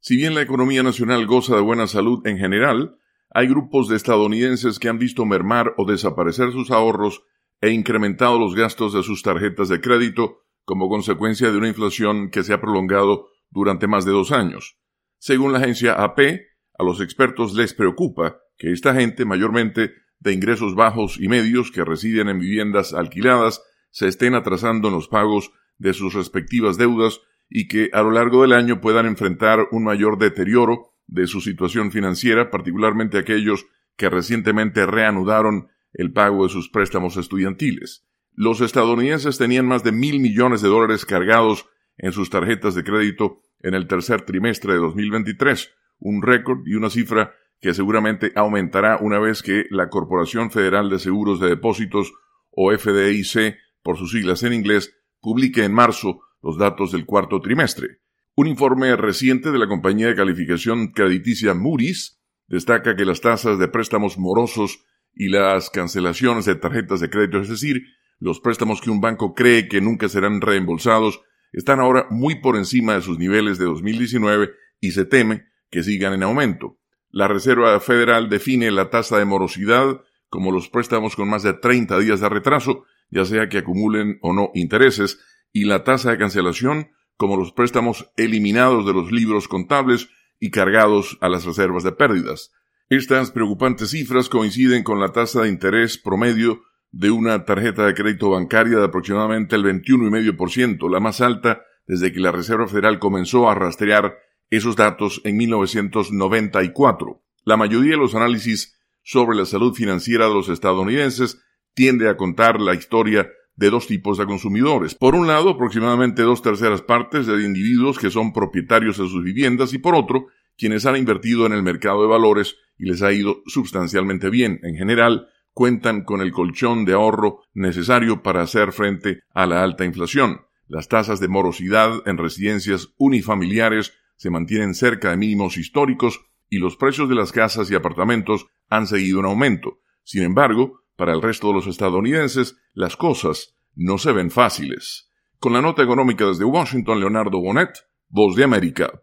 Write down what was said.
Si bien la economía nacional goza de buena salud en general, hay grupos de estadounidenses que han visto mermar o desaparecer sus ahorros e incrementado los gastos de sus tarjetas de crédito como consecuencia de una inflación que se ha prolongado durante más de 2 años. Según la agencia AP, a los expertos les preocupa que esta gente, mayormente de ingresos bajos y medios que residen en viviendas alquiladas, se estén atrasando en los pagos de sus respectivas deudas y que a lo largo del año puedan enfrentar un mayor deterioro de su situación financiera, particularmente aquellos que recientemente reanudaron el pago de sus préstamos estudiantiles. Los estadounidenses tenían más de $1,000 millones cargados en sus tarjetas de crédito en el tercer trimestre de 2023, un récord y una cifra que seguramente aumentará una vez que la Corporación Federal de Seguros de Depósitos, o FDIC, por sus siglas en inglés, publique en marzo los datos del cuarto trimestre. Un informe reciente de la compañía de calificación crediticia Moody's destaca que las tasas de préstamos morosos y las cancelaciones de tarjetas de crédito, es decir, los préstamos que un banco cree que nunca serán reembolsados, están ahora muy por encima de sus niveles de 2019 y se teme que sigan en aumento. La Reserva Federal define la tasa de morosidad como los préstamos con más de 30 días de retraso, ya sea que acumulen o no intereses, y la tasa de cancelación como los préstamos eliminados de los libros contables y cargados a las reservas de pérdidas. Estas preocupantes cifras coinciden con la tasa de interés promedio de una tarjeta de crédito bancaria de aproximadamente el 21,5%, la más alta desde que la Reserva Federal comenzó a rastrear esos datos en 1994. La mayoría de los análisis sobre la salud financiera de los estadounidenses tiende a contar la historia de dos tipos de consumidores. Por un lado, aproximadamente 2/3 partes de individuos que son propietarios de sus viviendas y por otro, quienes han invertido en el mercado de valores y les ha ido sustancialmente bien. En general, cuentan con el colchón de ahorro necesario para hacer frente a la alta inflación. Las tasas de morosidad en residencias unifamiliares se mantienen cerca de mínimos históricos y los precios de las casas y apartamentos han seguido en aumento. Sin embargo, para el resto de los estadounidenses, las cosas no se ven fáciles. Con la nota económica desde Washington, Leonardo Bonet, Voz de América.